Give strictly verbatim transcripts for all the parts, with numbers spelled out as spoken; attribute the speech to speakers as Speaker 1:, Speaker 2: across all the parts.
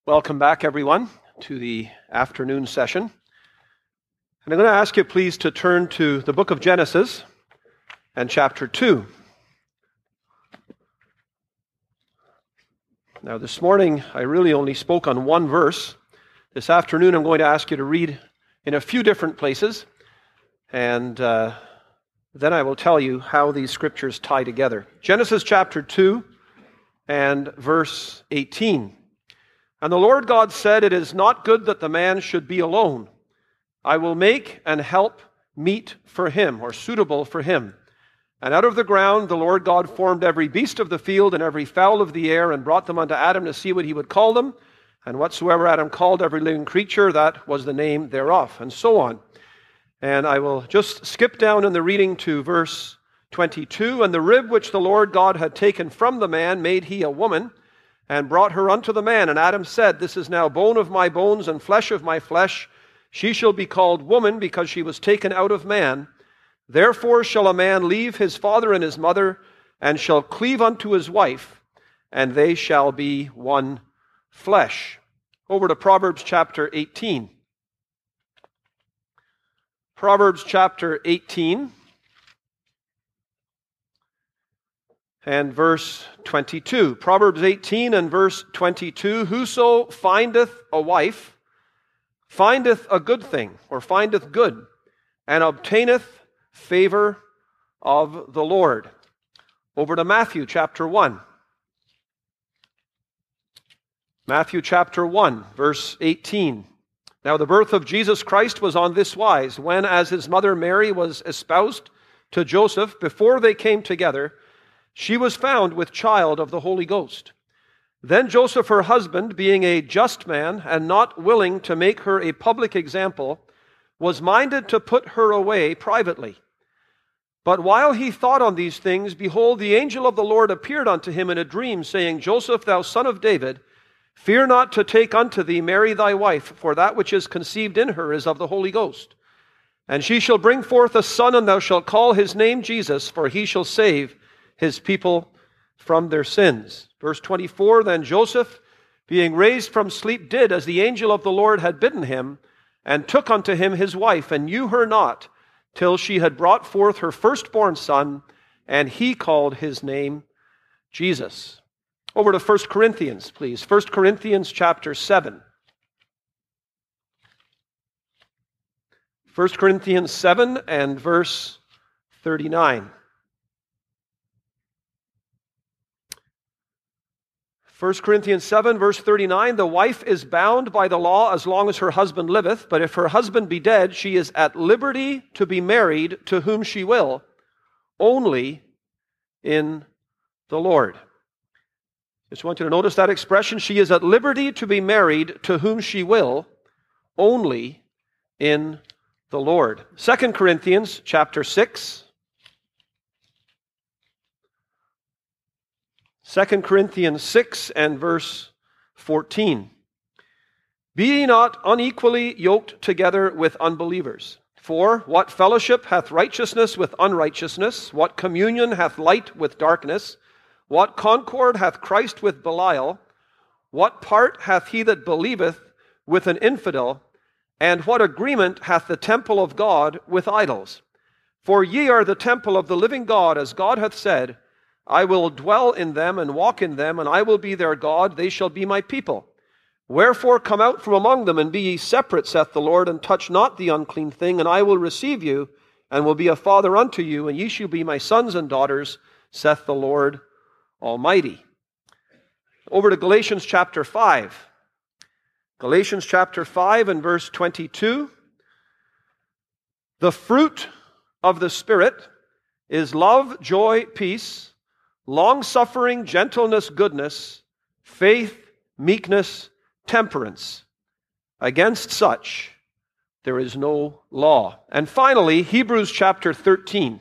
Speaker 1: Welcome back, everyone, to the afternoon session. And I'm going to ask you, please, to turn to the book of Genesis and chapter two. Now, this morning, I really only spoke on one verse. This afternoon, I'm going to ask you to read in a few different places, and uh, then I will tell you how these scriptures tie together. Genesis chapter two and verse eighteen. And the Lord God said, "It is not good that the man should be alone. I will make and help meet for him," or suitable for him. "And out of the ground the Lord God formed every beast of the field and every fowl of the air, and brought them unto Adam to see what he would call them. And whatsoever Adam called every living creature, that was the name thereof," and so on. And I will just skip down in the reading to verse twenty-two. "And the rib which the Lord God had taken from the man made he a woman, and brought her unto the man. And Adam said, This is now bone of my bones and flesh of my flesh. She shall be called woman, because she was taken out of man. Therefore shall a man leave his father and his mother, and shall cleave unto his wife, and they shall be one flesh." Over to Proverbs chapter eighteen. Proverbs chapter eighteen. And verse twenty-two. Proverbs eighteen and verse twenty-two. "Whoso findeth a wife findeth a good thing," or findeth good, "and obtaineth favor of the Lord." Over to Matthew chapter one. Matthew chapter one, verse eighteen. "Now the birth of Jesus Christ was on this wise, when as his mother Mary was espoused to Joseph, before they came together, she was found with child of the Holy Ghost. Then Joseph her husband, being a just man, and not willing to make her a public example, was minded to put her away privately. But while he thought on these things, behold, the angel of the Lord appeared unto him in a dream, saying, Joseph, thou son of David, fear not to take unto thee Mary thy wife, for that which is conceived in her is of the Holy Ghost. And she shall bring forth a son, and thou shalt call his name Jesus, for he shall save his people from their sins." Verse twenty-four, "Then Joseph, being raised from sleep, did as the angel of the Lord had bidden him, and took unto him his wife, and knew her not, till she had brought forth her firstborn son, and he called his name Jesus." Over to First Corinthians, please. First Corinthians chapter seven. First Corinthians seven and verse thirty-nine. First Corinthians seven, verse thirty-nine, "The wife is bound by the law as long as her husband liveth, but if her husband be dead, she is at liberty to be married to whom she will, only in the Lord." Just want you to notice that expression. She is at liberty to be married to whom she will, only in the Lord. Second Corinthians chapter six. Second Corinthians six and verse fourteen. "Be ye not unequally yoked together with unbelievers. For what fellowship hath righteousness with unrighteousness? What communion hath light with darkness? What concord hath Christ with Belial? What part hath he that believeth with an infidel? And what agreement hath the temple of God with idols? For ye are the temple of the living God, as God hath said, I will dwell in them and walk in them, and I will be their God, they shall be my people. Wherefore come out from among them, and be ye separate, saith the Lord, and touch not the unclean thing, and I will receive you, and will be a father unto you, and ye shall be my sons and daughters, saith the Lord Almighty." Over to Galatians chapter five. Galatians chapter five and verse twenty-two. "The fruit of the Spirit is love, joy, peace, long-suffering, gentleness, goodness, faith, meekness, temperance. Against such there is no law." And finally, Hebrews chapter thirteen.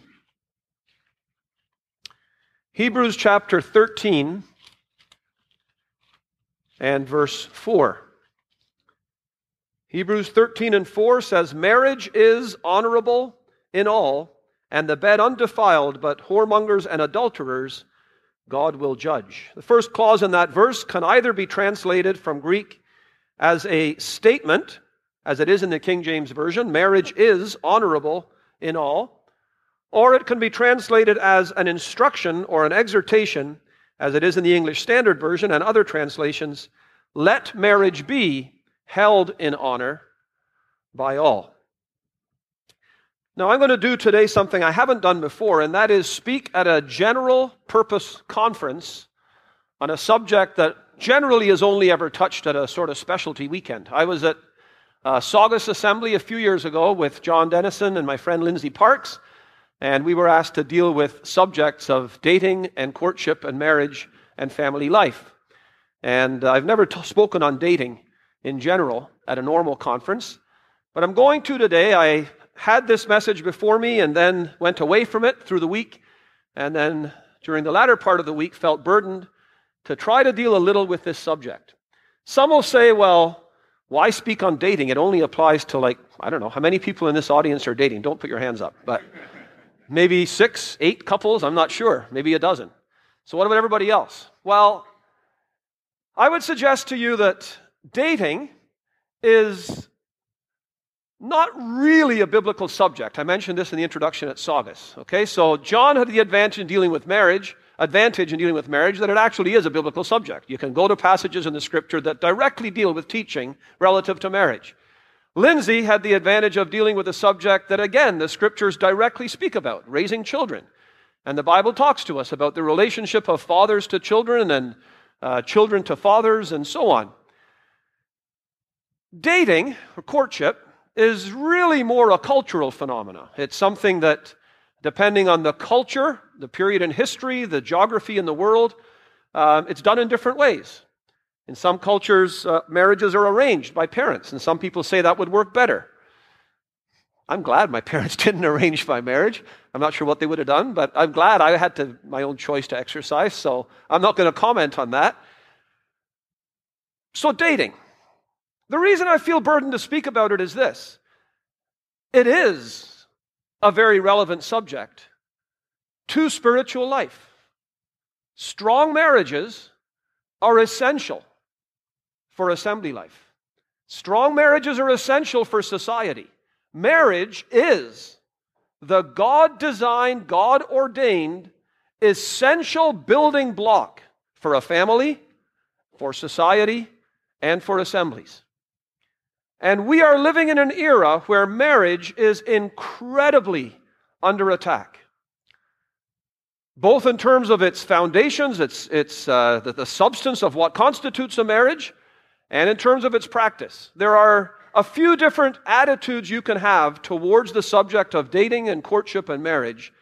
Speaker 1: Hebrews chapter thirteen and verse four. Hebrews thirteen and four says, "Marriage is honorable in all, and the bed undefiled, but whoremongers and adulterers God will judge." The first clause in that verse can either be translated from Greek as a statement, as it is in the King James Version, marriage is honorable in all, or it can be translated as an instruction or an exhortation, as it is in the English Standard Version and other translations, let marriage be held in honor by all. Now, I'm going to do today something I haven't done before, and that is speak at a general purpose conference on a subject that generally is only ever touched at a sort of specialty weekend. I was at uh, Saugus Assembly a few years ago with John Dennison and my friend Lindsay Parks, and we were asked to deal with subjects of dating and courtship and marriage and family life. And I've never t- spoken on dating in general at a normal conference, but I'm going to today. I had this message before me and then went away from it through the week, and then during the latter part of the week felt burdened to try to deal a little with this subject. Some will say, well, why speak on dating? It only applies to, like, I don't know, how many people in this audience are dating? Don't put your hands up, but maybe six, eight couples, I'm not sure, maybe a dozen. So what about everybody else? Well, I would suggest to you that dating is not really a biblical subject. I mentioned this in the introduction at Saugus. Okay, so John had the advantage in dealing with marriage, advantage in dealing with marriage that it actually is a biblical subject. You can go to passages in the Scripture that directly deal with teaching relative to marriage. Lindsay had the advantage of dealing with a subject that, again, the Scriptures directly speak about, raising children. And the Bible talks to us about the relationship of fathers to children and uh, children to fathers and so on. Dating, or courtship, is really more a cultural phenomenon. It's something that, depending on the culture, the period in history, the geography in the world, uh, it's done in different ways. In some cultures, uh, marriages are arranged by parents, and some people say that would work better. I'm glad my parents didn't arrange my marriage. I'm not sure what they would have done, but I'm glad I had to, my own choice to exercise, so I'm not going to comment on that. So dating. The reason I feel burdened to speak about it is this. It is a very relevant subject to spiritual life. Strong marriages are essential for assembly life. Strong marriages are essential for society. Marriage is the God-designed, God-ordained, essential building block for a family, for society, and for assemblies. And we are living in an era where marriage is incredibly under attack, both in terms of its foundations, its, its uh, the, the substance of what constitutes a marriage, and in terms of its practice. There are a few different attitudes you can have towards the subject of dating and courtship and marriage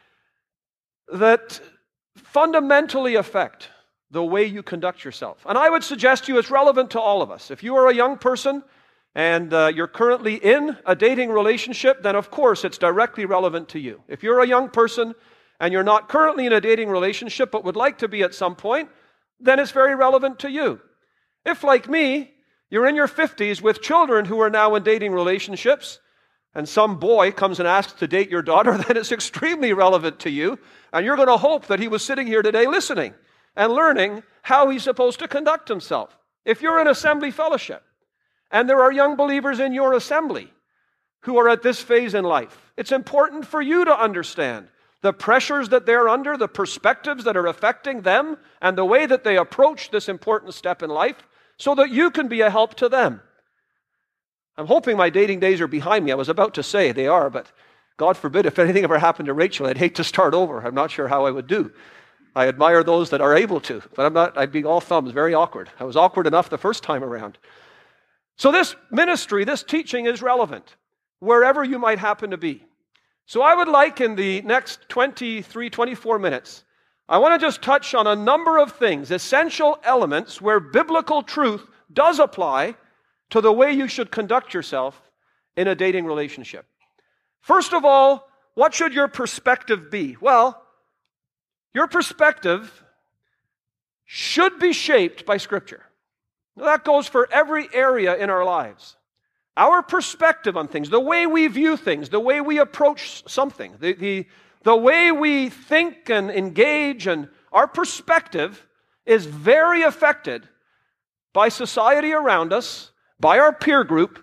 Speaker 1: that fundamentally affect the way you conduct yourself. And I would suggest to you it's relevant to all of us. If you are a young person and uh, you're currently in a dating relationship, then of course it's directly relevant to you. If you're a young person and you're not currently in a dating relationship but would like to be at some point, then it's very relevant to you. If, like me, you're in your fifties with children who are now in dating relationships, and some boy comes and asks to date your daughter, then it's extremely relevant to you, and you're going to hope that he was sitting here today listening and learning how he's supposed to conduct himself. If you're in assembly fellowship, and there are young believers in your assembly who are at this phase in life, it's important for you to understand the pressures that they're under, the perspectives that are affecting them, and the way that they approach this important step in life, so that you can be a help to them. I'm hoping my dating days are behind me. I was about to say they are, but God forbid if anything ever happened to Rachel, I'd hate to start over. I'm not sure how I would do. I admire those that are able to, but I'm not, I'd be all thumbs, very awkward. I was awkward enough the first time around. So this ministry, this teaching is relevant wherever you might happen to be. So I would like in the next twenty-three, twenty-four minutes, I want to just touch on a number of things, essential elements where biblical truth does apply to the way you should conduct yourself in a dating relationship. First of all, what should your perspective be? Well, your perspective should be shaped by Scripture. Now, that goes for every area in our lives. Our perspective on things, the way we view things, the way we approach something, the, the, the way we think and engage, and our perspective is very affected by society around us, by our peer group,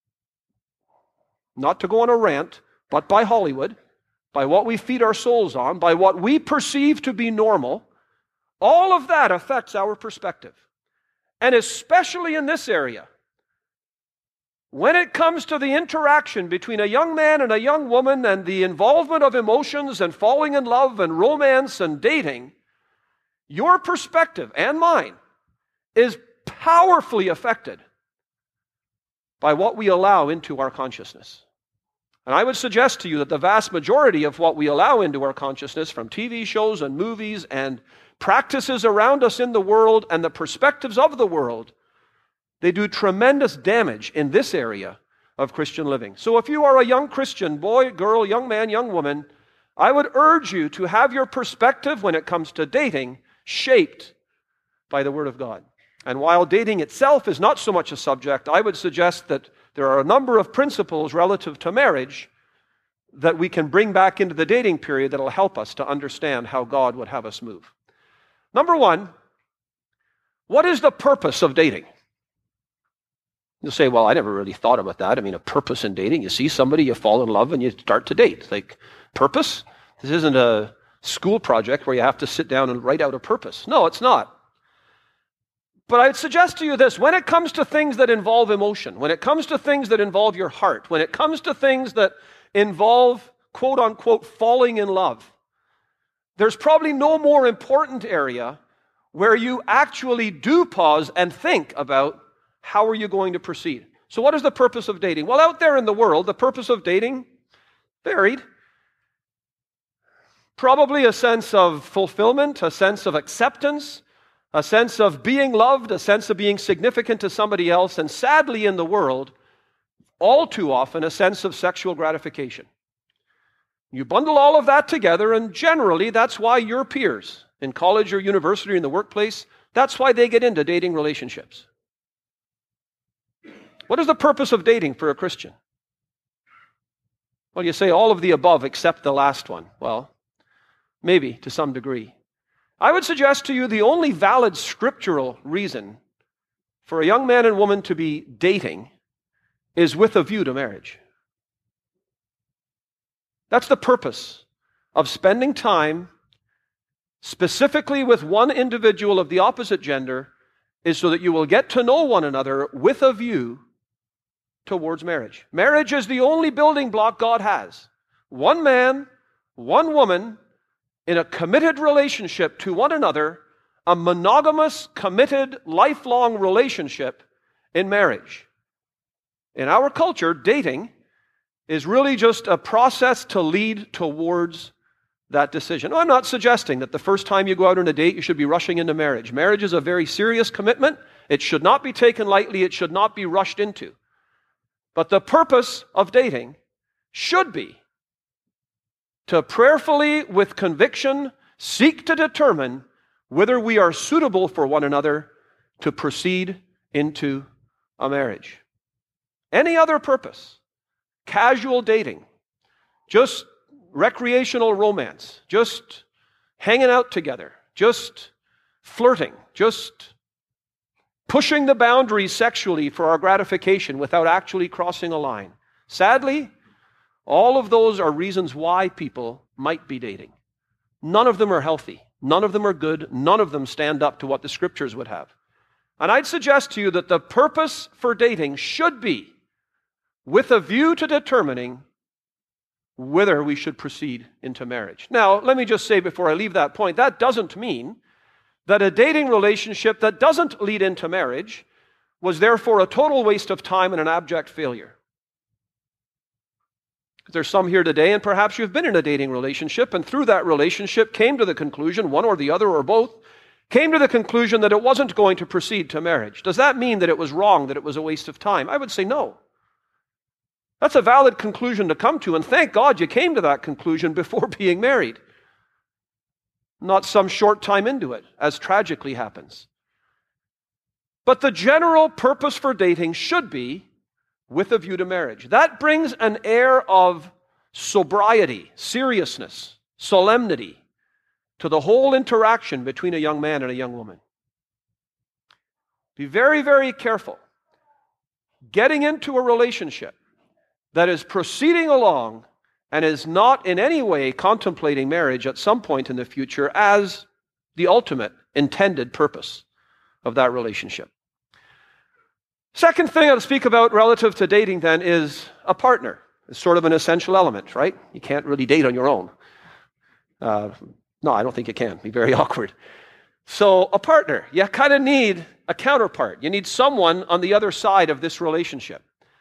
Speaker 1: not to go on a rant, but by Hollywood, by what we feed our souls on, by what we perceive to be normal, all of that affects our perspective. And especially in this area, when it comes to the interaction between a young man and a young woman and the involvement of emotions and falling in love and romance and dating, your perspective and mine is powerfully affected by what we allow into our consciousness. And I would suggest to you that the vast majority of what we allow into our consciousness from T V shows and movies and practices around us in the world and the perspectives of the world, they do tremendous damage in this area of Christian living. So if you are a young Christian, boy, girl, young man, young woman, I would urge you to have your perspective when it comes to dating shaped by the Word of God. And while dating itself is not so much a subject, I would suggest that there are a number of principles relative to marriage that we can bring back into the dating period that will help us to understand how God would have us move. Number one, what is the purpose of dating? You'll say, well, I never really thought about that. I mean, a purpose in dating. You see somebody, you fall in love, and you start to date. Like, purpose? This isn't a school project where you have to sit down and write out a purpose. No, it's not. But I'd suggest to you this, when it comes to things that involve emotion, when it comes to things that involve your heart, when it comes to things that involve, quote unquote, falling in love, there's probably no more important area where you actually do pause and think about how are you going to proceed. So what is the purpose of dating? Well, out there in the world, the purpose of dating varied. Probably a sense of fulfillment, a sense of acceptance, a sense of being loved, a sense of being significant to somebody else, and sadly in the world, all too often, a sense of sexual gratification. You bundle all of that together, and generally that's why your peers in college or university or in the workplace, that's why they get into dating relationships. What is the purpose of dating for a Christian? Well, you say all of the above except the last one. Well, maybe to some degree. I would suggest to you the only valid scriptural reason for a young man and woman to be dating is with a view to marriage. That's the purpose of spending time specifically with one individual of the opposite gender, is so that you will get to know one another with a view towards marriage. Marriage is the only building block God has. One man, one woman, in a committed relationship to one another, a monogamous, committed, lifelong relationship in marriage. In our culture, dating is really just a process to lead towards that decision. No, I'm not suggesting that the first time you go out on a date, you should be rushing into marriage. Marriage is a very serious commitment. It should not be taken lightly. It should not be rushed into. But the purpose of dating should be to prayerfully, with conviction, seek to determine whether we are suitable for one another to proceed into a marriage. Any other purpose, casual dating, just recreational romance, just hanging out together, just flirting, just pushing the boundaries sexually for our gratification without actually crossing a line. Sadly, all of those are reasons why people might be dating. None of them are healthy. None of them are good. None of them stand up to what the Scriptures would have. And I'd suggest to you that the purpose for dating should be with a view to determining whether we should proceed into marriage. Now, let me just say before I leave that point, that doesn't mean that a dating relationship that doesn't lead into marriage was therefore a total waste of time and an abject failure. There's some here today, and perhaps you've been in a dating relationship, and through that relationship came to the conclusion, one or the other or both, came to the conclusion that it wasn't going to proceed to marriage. Does that mean that it was wrong, that it was a waste of time? I would say no. That's a valid conclusion to come to, and thank God you came to that conclusion before being married. Not some short time into it, as tragically happens. But the general purpose for dating should be with a view to marriage. That brings an air of sobriety, seriousness, solemnity to the whole interaction between a young man and a young woman. Be very, very careful getting into a relationship that is proceeding along and is not in any way contemplating marriage at some point in the future as the ultimate intended purpose of that relationship. Second thing I'll speak about relative to dating then is a partner. It's sort of an essential element, right? You can't really date on your own. Uh, no, I don't think you can. It'd be very awkward. So a partner, you kind of need a counterpart. You need someone on the other side of this relationship.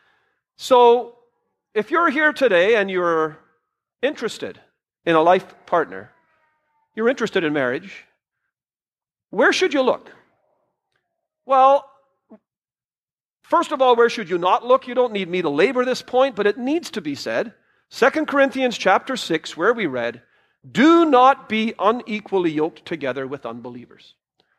Speaker 1: So if you're here today and you're interested in a life partner, you're interested in marriage, where should you look? Well, first of all, where should you not look? You don't need me to labor this point, but it needs to be said. Second Corinthians chapter six, where we read, do not be unequally yoked together with unbelievers.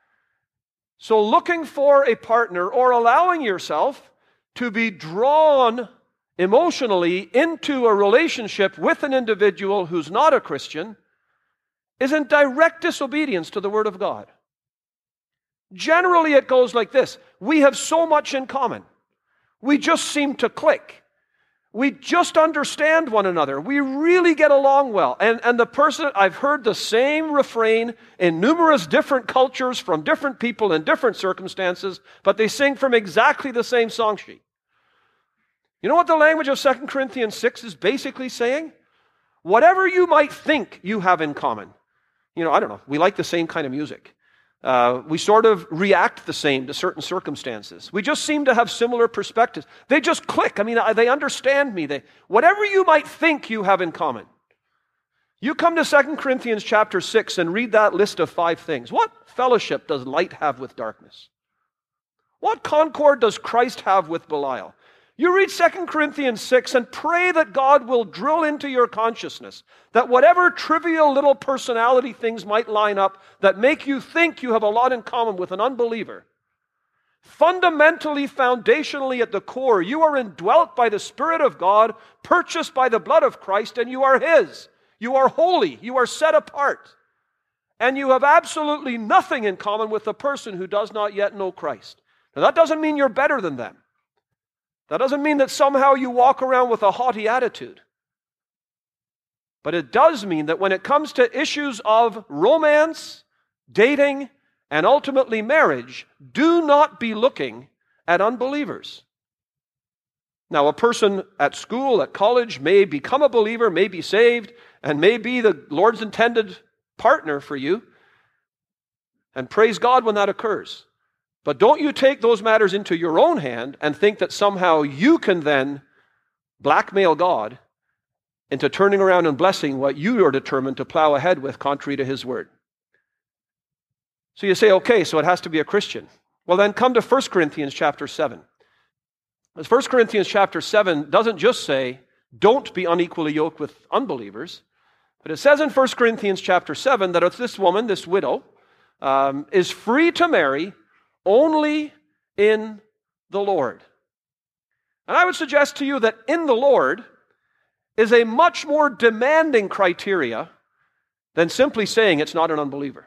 Speaker 1: So looking for a partner or allowing yourself to be drawn emotionally into a relationship with an individual who's not a Christian is in direct disobedience to the Word of God. Generally, it goes like this. We have so much in common. We just seem to click. We just understand one another. We really get along well. And, and the person, I've heard the same refrain in numerous different cultures from different people in different circumstances, but they sing from exactly the same song sheet. You know what the language of Second Corinthians six is basically saying? Whatever you might think you have in common. You know, I don't know, we like the same kind of music. Uh, we sort of react the same to certain circumstances. We just seem to have similar perspectives. They just click. I mean, they understand me. They, whatever you might think you have in common. You come to Second Corinthians chapter six and read that list of five things. What fellowship does light have with darkness? What concord does Christ have with Belial? You read Second Corinthians six and pray that God will drill into your consciousness that whatever trivial little personality things might line up that make you think you have a lot in common with an unbeliever, fundamentally, foundationally at the core, you are indwelt by the Spirit of God, purchased by the blood of Christ, and you are His. You are holy. You are set apart. And you have absolutely nothing in common with the person who does not yet know Christ. Now, that doesn't mean you're better than them. That doesn't mean that somehow you walk around with a haughty attitude. But it does mean that when it comes to issues of romance, dating, and ultimately marriage, do not be looking at unbelievers. Now, a person at school, at college, may become a believer, may be saved, and may be the Lord's intended partner for you. And praise God when that occurs. But don't you take those matters into your own hand and think that somehow you can then blackmail God into turning around and blessing what you are determined to plow ahead with contrary to His Word. So you say, okay, so it has to be a Christian. Well, then come to First Corinthians chapter seven. As First Corinthians chapter seven doesn't just say, don't be unequally yoked with unbelievers, but it says in First Corinthians chapter seven that it's this woman, this widow, um, is free to marry only in the Lord. And I would suggest to you that in the Lord is a much more demanding criteria than simply saying it's not an unbeliever.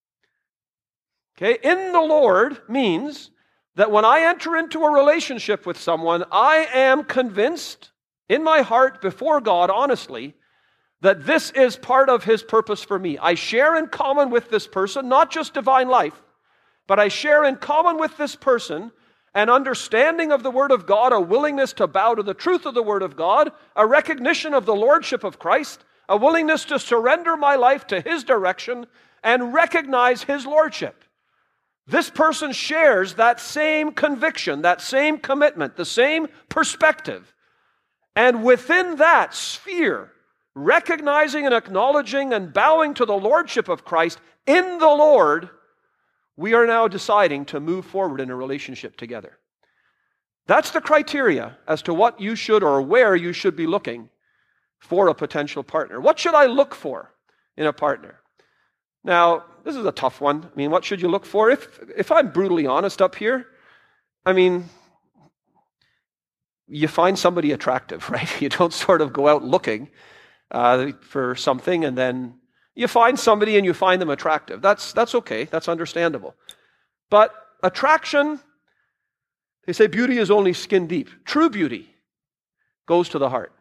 Speaker 1: Okay, in the Lord means that when I enter into a relationship with someone, I am convinced in my heart before God, honestly, that this is part of His purpose for me. I share in common with this person, not just divine life, but I share in common with this person an understanding of the Word of God, a willingness to bow to the truth of the Word of God, a recognition of the Lordship of Christ, a willingness to surrender my life to His direction and recognize His Lordship. This person shares that same conviction, that same commitment, the same perspective. And within that sphere, recognizing and acknowledging and bowing to the Lordship of Christ in the Lord, we are now deciding to move forward in a relationship together. That's the criteria as to what you should or where you should be looking for a potential partner. What should I look for in a partner? Now, this is a tough one. I mean, what should you look for? If, if I'm brutally honest up here, I mean, you find somebody attractive, right? You don't sort of go out looking uh, for something and then you find somebody and you find them attractive. That's, that's okay. That's understandable. But attraction They say beauty is only skin deep. True beauty goes to the heart.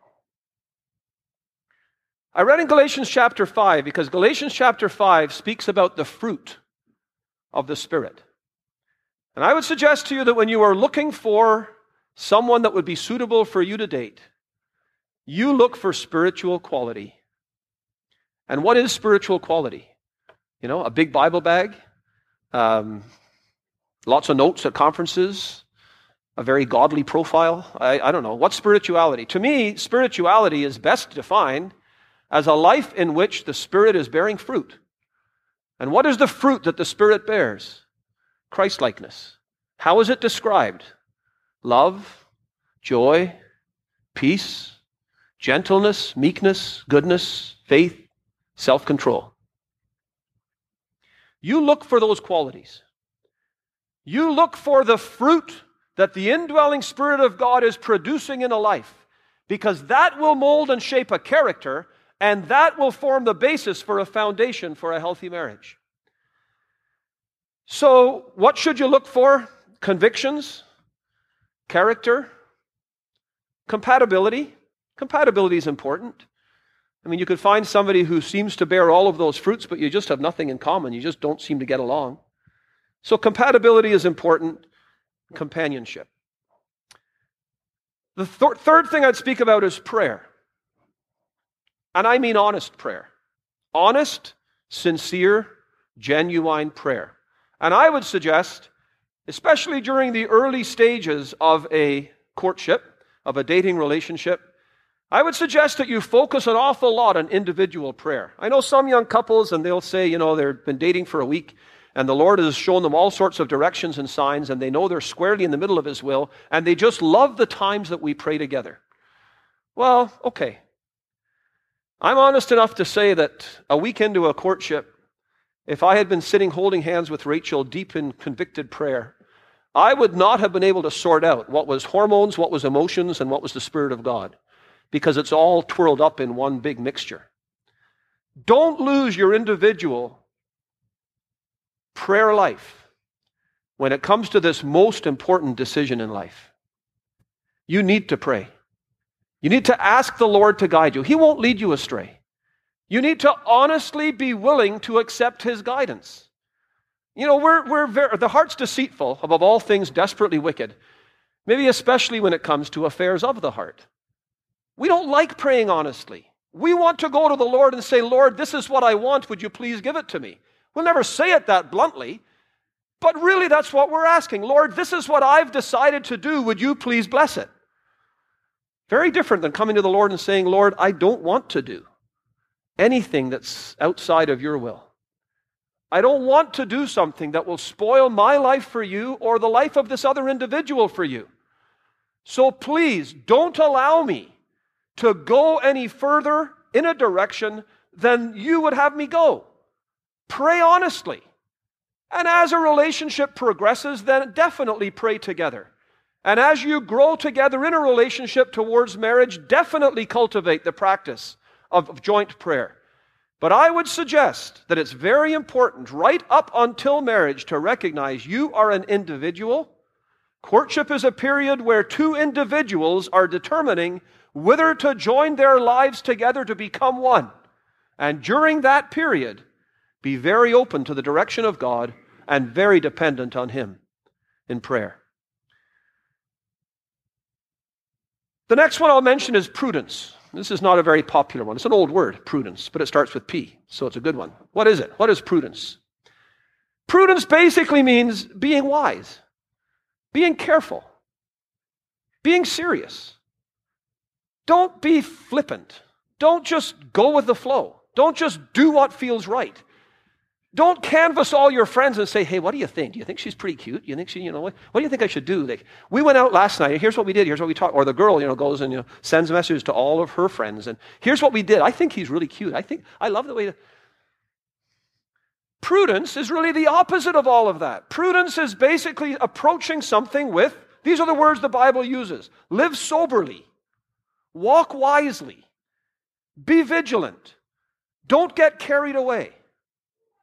Speaker 1: I read in Galatians chapter five because Galatians chapter five speaks about the fruit of the Spirit. And I would suggest to you that when you are looking for someone that would be suitable for you to date, you look for spiritual quality. And what is spiritual quality? You know, a big Bible bag, um, lots of notes at conferences, a very godly profile. I, I don't know. What's spirituality? To me, spirituality is best defined as a life in which the Spirit is bearing fruit. And what is the fruit that the Spirit bears? Christ-likeness. How is it described? Love, joy, peace, gentleness, meekness, goodness, faith, self-control. You look for those qualities. You look for the fruit that the indwelling Spirit of God is producing in a life, because that will mold and shape a character, and that will form the basis for a foundation for a healthy marriage. So, what should you look for? Convictions, character, compatibility. Compatibility is important. I mean, you could find somebody who seems to bear all of those fruits, but you just have nothing in common. You just don't seem to get along. So compatibility is important. Companionship. The th- third thing I'd speak about is prayer. And I mean honest prayer. Honest, sincere, genuine prayer. And I would suggest, especially during the early stages of a courtship, of a dating relationship, I would suggest that you focus an awful lot on individual prayer. I know some young couples, and they'll say, you know, they've been dating for a week, and the Lord has shown them all sorts of directions and signs, and they know they're squarely in the middle of His will, and they just love the times that we pray together. Well, okay. I'm honest enough to say that a week into a courtship, if I had been sitting holding hands with Rachel deep in convicted prayer, I would not have been able to sort out what was hormones, what was emotions, and what was the Spirit of God, because it's all twirled up in one big mixture. Don't lose your individual prayer life when it comes to this most important decision in life. You need to pray. You need to ask the Lord to guide you. He won't lead you astray. You need to honestly be willing to accept His guidance. You know, we're, we're very, the heart's deceitful, above all things desperately wicked, maybe especially when it comes to affairs of the heart. We don't like praying honestly. We want to go to the Lord and say, Lord, this is what I want. Would you please give it to me? We'll never say it that bluntly, but really that's what we're asking. Lord, this is what I've decided to do. Would you please bless it? Very different than coming to the Lord and saying, Lord, I don't want to do anything that's outside of your will. I don't want to do something that will spoil my life for you or the life of this other individual for you. So please don't allow me to go any further in a direction than you would have me go. Pray honestly. And as a relationship progresses, then definitely pray together. And as you grow together in a relationship towards marriage, definitely cultivate the practice of, of joint prayer. But I would suggest that it's very important right up until marriage to recognize you are an individual. Courtship is a period where two individuals are determining whether to join their lives together to become one. And during that period, be very open to the direction of God and very dependent on Him in prayer. The next one I'll mention is prudence. This is not a very popular one. It's an old word, prudence, but it starts with P, so it's a good one. What is it? What is prudence? Prudence basically means being wise, being careful, being serious. Don't be flippant. Don't just go with the flow. Don't just do what feels right. Don't canvass all your friends and say, hey, what do you think? Do you think she's pretty cute? Do you think she, you know, what, what do you think I should do? Like, we went out last night, and here's what we did, here's what we talked. Or the girl, you know, goes and, you know, sends messages to all of her friends, and here's what we did. I think he's really cute. I think, I love the way that... Prudence is really the opposite of all of that. Prudence is basically approaching something with, these are the words the Bible uses, live soberly, walk wisely, be vigilant, don't get carried away.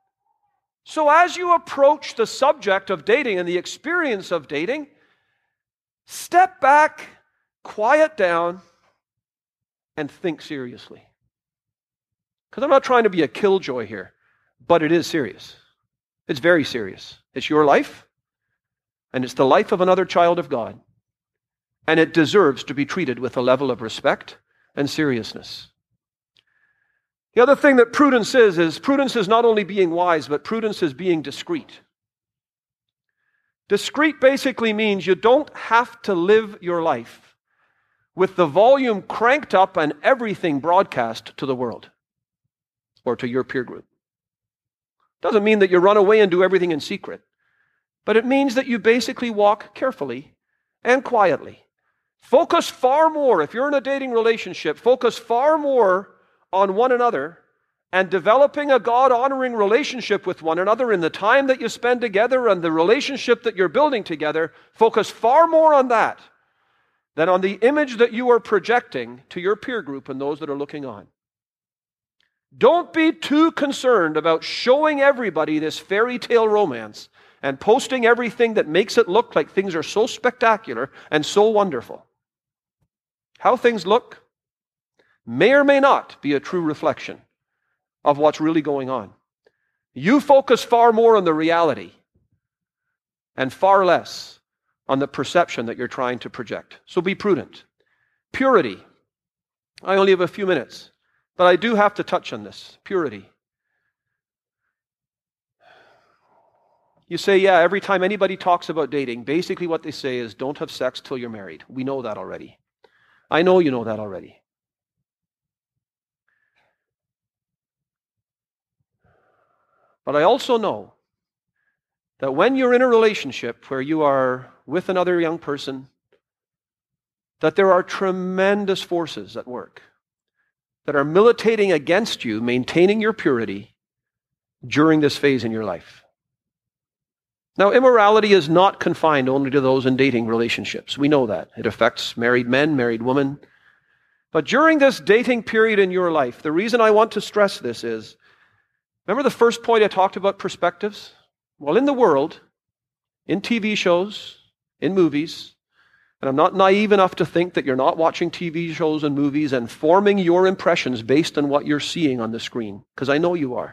Speaker 1: So as you approach the subject of dating and the experience of dating, Step back, quiet down, and think seriously. Because I'm not trying to be a killjoy here, but it is serious. It's very serious. It's your life, and it's the life of another child of God. And it deserves to be treated with a level of respect and seriousness. The other thing that prudence is, is prudence is not only being wise, but prudence is being discreet. Discreet basically means you don't have to live your life with the volume cranked up and everything broadcast to the world or to your peer group. Doesn't mean that you run away and do everything in secret, but it means that you basically walk carefully and quietly. Focus far more, if you're in a dating relationship, focus far more on one another and developing a God-honoring relationship with one another in the time that you spend together and the relationship that you're building together. Focus far more on that than on the image that you are projecting to your peer group and those that are looking on. Don't be too concerned about showing everybody this fairy tale romance and posting everything that makes it look like things are so spectacular and so wonderful. How things look may or may not be a true reflection of what's really going on. You focus far more on the reality and far less on the perception that you're trying to project. So be prudent. Purity. I only have a few minutes, but I do have to touch on this. Purity. You say, yeah, every time anybody talks about dating, basically what they say is don't have sex till you're married. We know that already. I know you know that already. But I also know that when you're in a relationship where you are with another young person, that there are tremendous forces at work that are militating against you maintaining your purity during this phase in your life. Now, immorality is not confined only to those in dating relationships. We know that. It affects married men, married women. But during this dating period in your life, the reason I want to stress this is, remember the first point I talked about perspectives? Well, in the world, in T V shows, in movies, and I'm not naive enough to think that you're not watching T V shows and movies and forming your impressions based on what you're seeing on the screen, because I know you are.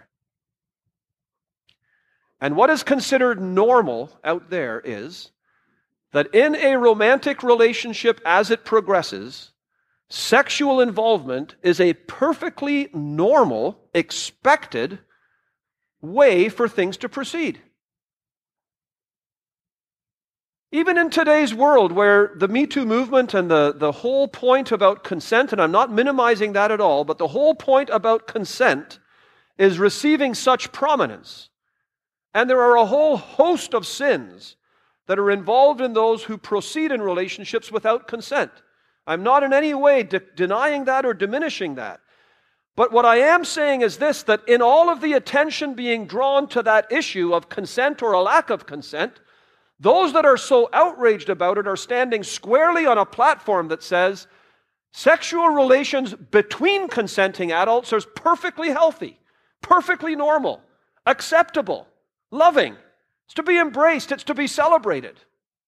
Speaker 1: And what is considered normal out there is that in a romantic relationship as it progresses, sexual involvement is a perfectly normal, expected way for things to proceed. Even in today's world where the Me Too movement and the, the whole point about consent, and I'm not minimizing that at all, but the whole point about consent is receiving such prominence. And there are a whole host of sins that are involved in those who proceed in relationships without consent. I'm not in any way de- denying that or diminishing that. But what I am saying is this, that in all of the attention being drawn to that issue of consent or a lack of consent, those that are so outraged about it are standing squarely on a platform that says sexual relations between consenting adults are perfectly healthy, perfectly normal, acceptable, loving. It's to be embraced. It's to be celebrated.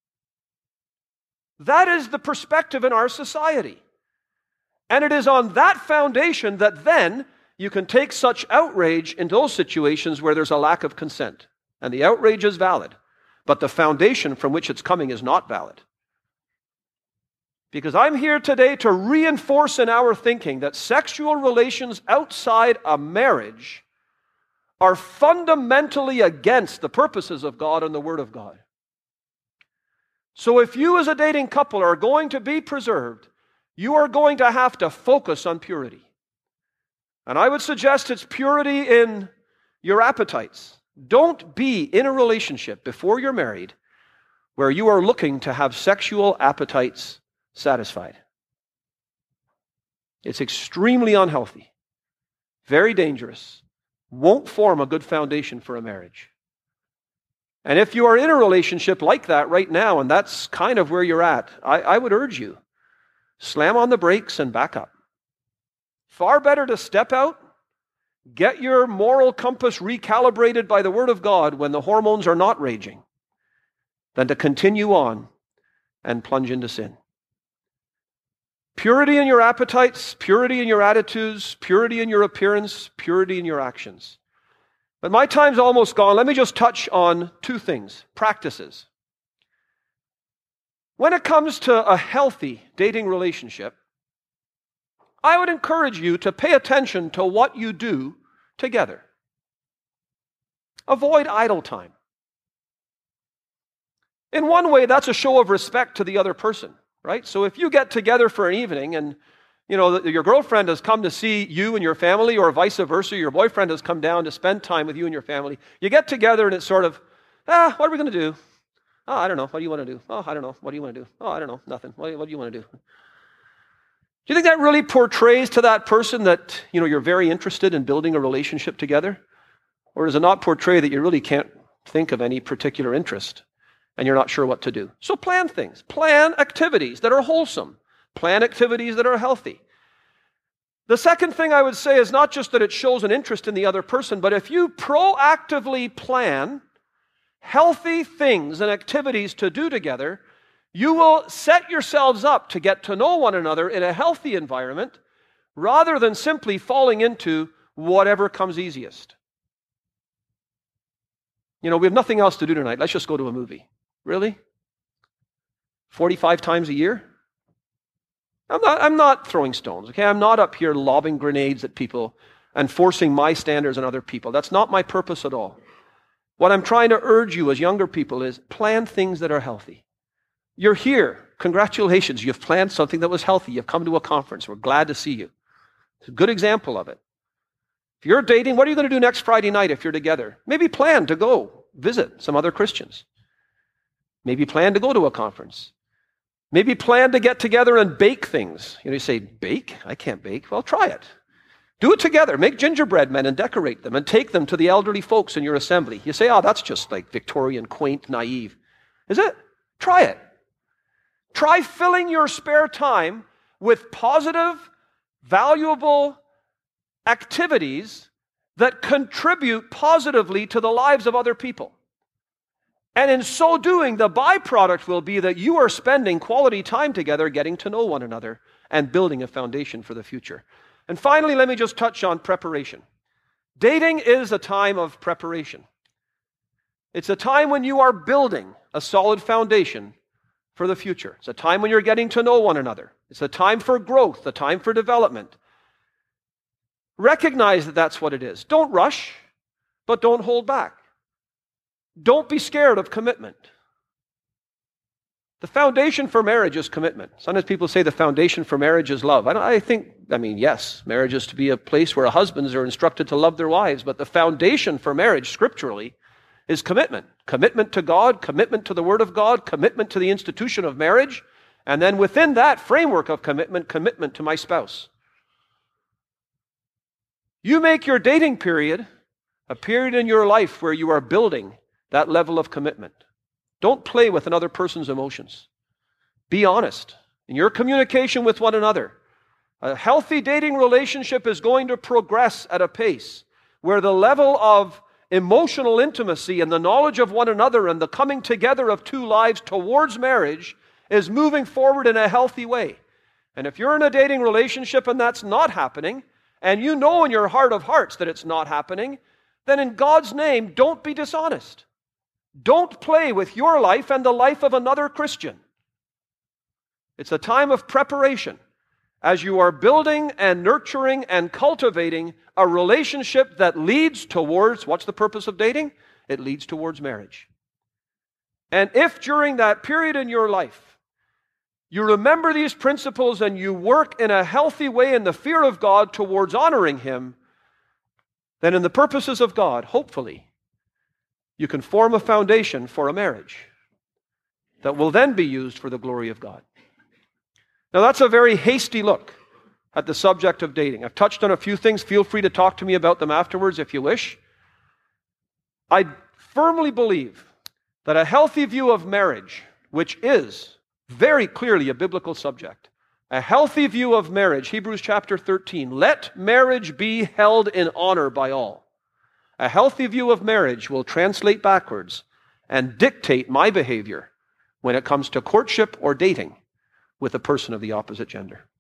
Speaker 1: That is the perspective in our society. And it is on that foundation that then you can take such outrage in those situations where there's a lack of consent. And the outrage is valid, but the foundation from which it's coming is not valid. Because I'm here today to reinforce in our thinking that sexual relations outside a marriage are fundamentally against the purposes of God and the Word of God. So if you as a dating couple are going to be preserved, you are going to have to focus on purity. And I would suggest it's purity in your appetites. Don't be in a relationship before you're married where you are looking to have sexual appetites satisfied. It's extremely unhealthy, very dangerous, won't form a good foundation for a marriage. And if you are in a relationship like that right now, and that's kind of where you're at, I, I would urge you, slam on the brakes and back up. Far better to step out, get your moral compass recalibrated by the Word of God when the hormones are not raging, than to continue on and plunge into sin. Purity in your appetites, purity in your attitudes, purity in your appearance, purity in your actions. But my time's almost gone. Let me just touch on two things, practices. When it comes to a healthy dating relationship, I would encourage you to pay attention to what you do together. Avoid idle time. In one way, that's a show of respect to the other person, right? So if you get together for an evening and you know your girlfriend has come to see you and your family, or vice versa, your boyfriend has come down to spend time with you and your family, you get together and it's sort of, ah, what are we going to do? Oh, I don't know. What do you want to do? Oh, I don't know. What do you want to do? Oh, I don't know. Nothing. What, what do you want to do? Do you think that really portrays to that person that, you know, you're very interested in building a relationship together? Or does it not portray that you really can't think of any particular interest and you're not sure what to do? So plan things. Plan activities that are wholesome. Plan activities that are healthy. The second thing I would say is not just that it shows an interest in the other person, but if you proactively plan healthy things and activities to do together, you will set yourselves up to get to know one another in a healthy environment rather than simply falling into whatever comes easiest. You know, we have nothing else to do tonight. Let's just go to a movie. Really? forty-five times a year? I'm not, I'm not throwing stones, okay? I'm not up here lobbing grenades at people and forcing my standards on other people. That's not my purpose at all. What I'm trying to urge you as younger people is plan things that are healthy. You're here. Congratulations. You've planned something that was healthy. You've come to a conference. We're glad to see you. It's a good example of it. If you're dating, what are you going to do next Friday night if you're together? Maybe plan to go visit some other Christians. Maybe plan to go to a conference. Maybe plan to get together and bake things. You know, you say, bake? I can't bake. Well, try it. Do it together. Make gingerbread men and decorate them and take them to the elderly folks in your assembly. You say, oh, that's just like Victorian, quaint, naive. Is it? Try it. Try filling your spare time with positive, valuable activities that contribute positively to the lives of other people. And in so doing, the byproduct will be that you are spending quality time together, getting to know one another, and building a foundation for the future. And finally, let me just touch on preparation. Dating is a time of preparation. It's a time when you are building a solid foundation for the future. It's a time when you're getting to know one another. It's a time for growth, a time for development. Recognize that that's what it is. Don't rush, but don't hold back. Don't be scared of commitment. The foundation for marriage is commitment. Sometimes people say the foundation for marriage is love. I, don't, I think, I mean, yes, marriage is to be a place where husbands are instructed to love their wives, but the foundation for marriage scripturally is commitment. Commitment to God, commitment to the Word of God, commitment to the institution of marriage, and then within that framework of commitment, commitment to my spouse. You make your dating period a period in your life where you are building that level of commitment. Don't play with another person's emotions. Be honest in your communication with one another. A healthy dating relationship is going to progress at a pace where the level of emotional intimacy and the knowledge of one another and the coming together of two lives towards marriage is moving forward in a healthy way. And if you're in a dating relationship and that's not happening, and you know in your heart of hearts that it's not happening, then in God's name, don't be dishonest. Don't play with your life and the life of another Christian. It's a time of preparation as you are building and nurturing and cultivating a relationship that leads towards, what's the purpose of dating? It leads towards marriage. And if during that period in your life, you remember these principles and you work in a healthy way in the fear of God towards honoring Him, then in the purposes of God, hopefully, you can form a foundation for a marriage that will then be used for the glory of God. Now that's a very hasty look at the subject of dating. I've touched on a few things. Feel free to talk to me about them afterwards if you wish. I firmly believe that a healthy view of marriage, which is very clearly a biblical subject, a healthy view of marriage, Hebrews chapter thirteen, let marriage be held in honor by all. A healthy view of marriage will translate backwards and dictate my behavior when it comes to courtship or dating with a person of the opposite gender.